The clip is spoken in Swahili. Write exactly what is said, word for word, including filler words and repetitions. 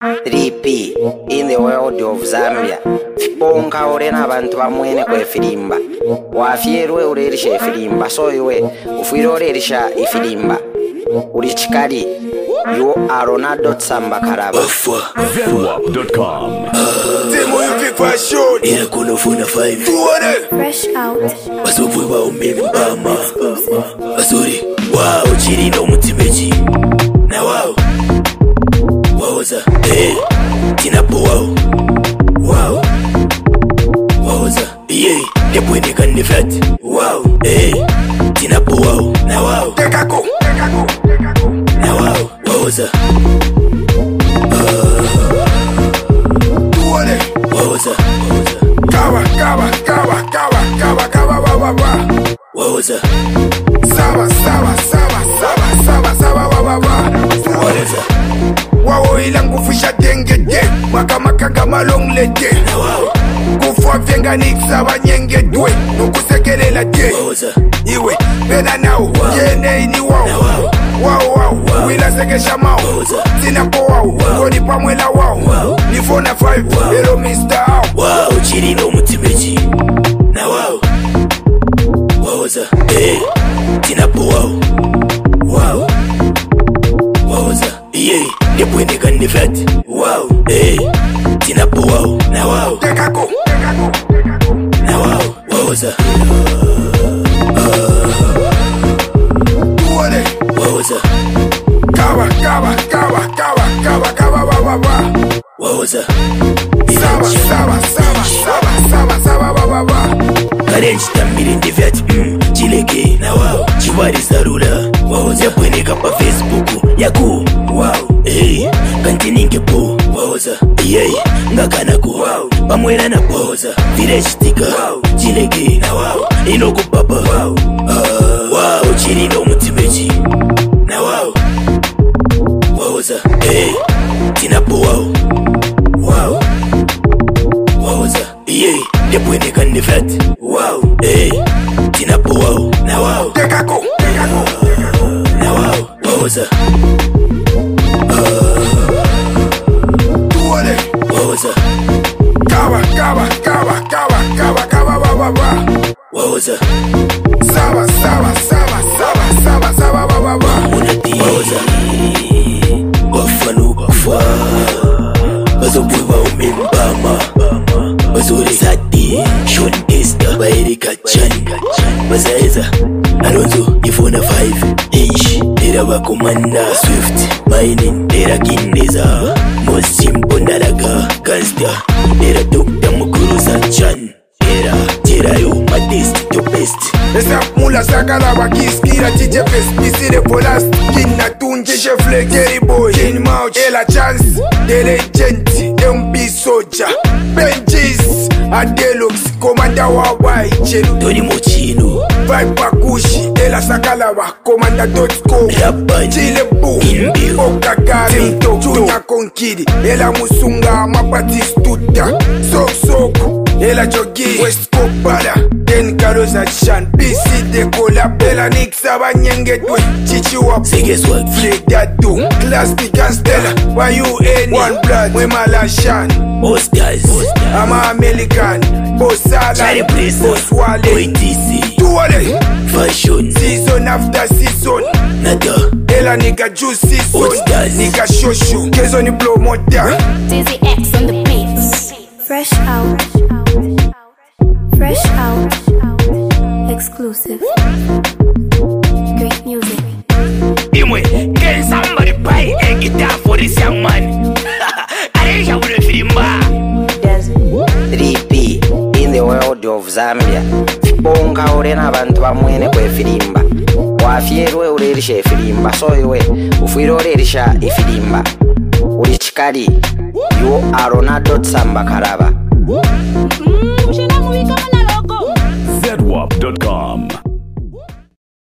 three P in the world of Zambia. Ponka orena abantu bamwene kwe filimba. Wafierwe urerisha filimba. So iwe ufiro urerisha ifilimba. Uri chikari. You are Ronaldo Tsamba Karaba. Zedwap dot com. Demo you pick for show. Ina kono funa five. Fresh out. Basubwe ba umemi mbama. Basuri. Wow, chiri no mutimeji. Na wow. Wawoza. Eh. Tinapo wow. Wow. Wawoza. Yeah. Nepwene kane flat. Wow. Eh. Tinapo wow. Na wow. Tekako. Tekako. Tekako. Na wow. Wawoza. Tuone. Wawoza. Kawa, kawa, kawa, kawa, kawa, kawa, wa, wa, wa. Wawoza. Sawa, sawa, sawa, sawa, sawa, sawa, wa, wa, wa. Wawoza. Wawo ila ngufisha denge de. Maka maka gama long lete. Na wow. Kufwa vyenga niksa wanyenge dwe. Nukusekelela de. Wawoza. Iwe, bena nao. Yene ini wow. Na wow. Wow, wow, wila sekesha mao. Sinapo wow, koni pamwela wow. Ni fona five, hello mister Au. Wow, chiri no mutimeji. Na wow. Wawoza. Eh. Tinapo wow. Wow. Wawoza. Yeah. Nepwene kane flat. Wow. Eh. Tinapo wow. Na wow. Tekako, tekako, tekako. Na wow. Wawoza. Tuone. Wawoza. Kawa, kawa, kawa, kawa, kawa, kawa, wa, wa, wa. Wawoza. Sawa, sawa, sawa, sawa, sawa, sawa, wa, wa, wa. Karenji tambiri ndi vyat. Mm. Chileke. Na wow. Chivari zarula. Wawoza. Nepwene kapa Facebook. Yaku. Wow. Eh. Kantininge po. Wawoza. Yeah. Ngakanako. Wow. Pamwera na poza. Village sticker. Wow. Chileke. Na wow. Inoku papa. Wow. Uh, wow. Chiri no mutimeji. Na wow. Wawoza. Eh. Tinapo wow. Wow. Wawoza. Yeah. Nepwene kane flat. Wow. Eh. Tinapo wow. Na wow. Tekako, tekako, tekako. Na wow. Wawoza. Tuone. Wawoza. Kawa, kawa, kawa, kawa, kawa, kawa, wa, wa, wa. Wawoza. Sawa, sawa, sawa, sawa, sawa, sawa, wa, wa, wa. Munati. Wawoza. Wafanu kufa. Bazobwe ba umembama. Bazuri sati. Shon testa. Bairika chan. Bazaeza. Alonzo. Ifona five. Inch. Era bakomanda. Swift. Mining. Era kindeza. Mosimpo ndalaga. Gangsta. Era dokta mukuruza chan. Era. Tera yo. Matest. To best. Esa mula sakala wakiskira tije fest. Isire polas. Kina tunje chefle. Gary boy. King Mouch. Ela chance. The legend. M P Soldier. Benjis. Adelux. Komanda wa wai. Chelu. Tony Mochino. Vibe Bakushi. Ela sakala wa. Komanda dot com. Rapan. Chile Boo. Inbio. Okakari. Junior Konkidi. Ela Musunga. Mapati Stuta. Sok Sok. Ela Jogi. West Kopala. Ten Karoza Chan. B C de Kola. Bela Nixa Banyenge Dwe. Chichi Wap. Sige swag. Flick that do. Class Pican Stella. Why you any? One blood. Mwemala Shan. Ostars. I'm a American. Boss Ala. Charlie Place. Boss Wale. O T C. Tuole. Fashion. Season after season. Nada. Ela nigga juice season. Ostars. Nigga shoshu. Kezo ni blow moda. Dizzy X on the beats. Fresh out. Fresh out. Exclusive. Great music. Imwe. Can somebody buy a guitar for this young man? Areja ule filimba. three P in the world of Zambia. Ponka orena abantu bamwene kwe filimba. Wafierwe urerisha ifilimba. So iwe ufiro urerisha ifilimba. Uri chikari. You are Ronaldo Tsamba Karaba. Zedwap dot com.